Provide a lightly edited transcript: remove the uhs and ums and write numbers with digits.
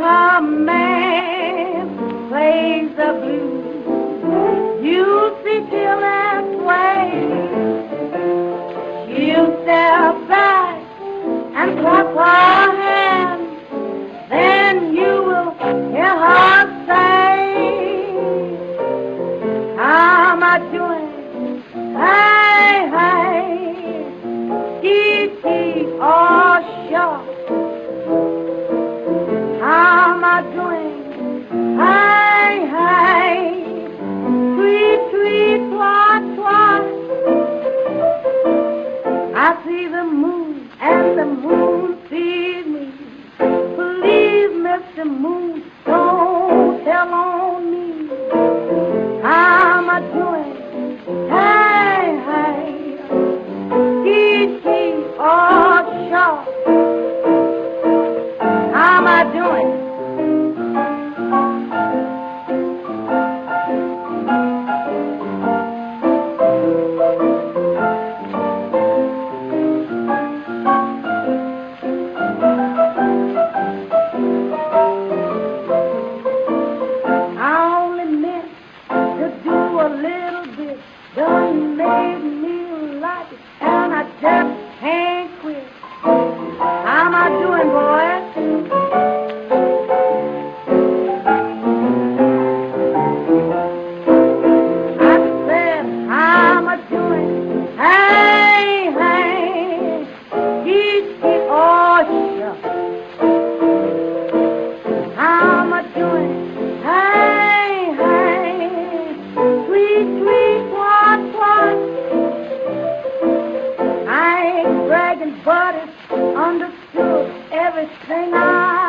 her man plays the blues, you see till and sway. She'll step back and clap her hands, then you will hear her say, how am I doing? Hey, hey, tee-tee, oh, sure. How am I doing? Hey, hey, tweet, tweet, twat, twat. I see the moon and the moon sees me. Please, Mr. Moon, don't tell on me. How am I doing? Hey, hey, tee-tee, oh, sure. How am I doing? I only meant to do a little bit, done made me like it, and I just can't quit. How am I doing, boys? I said, how am I doing? Hey, hey, tee-tee, oh, sure. How am I doing? Hey, hey, sweet, sweet, what, what? I ain't bragging, but it's understood everything I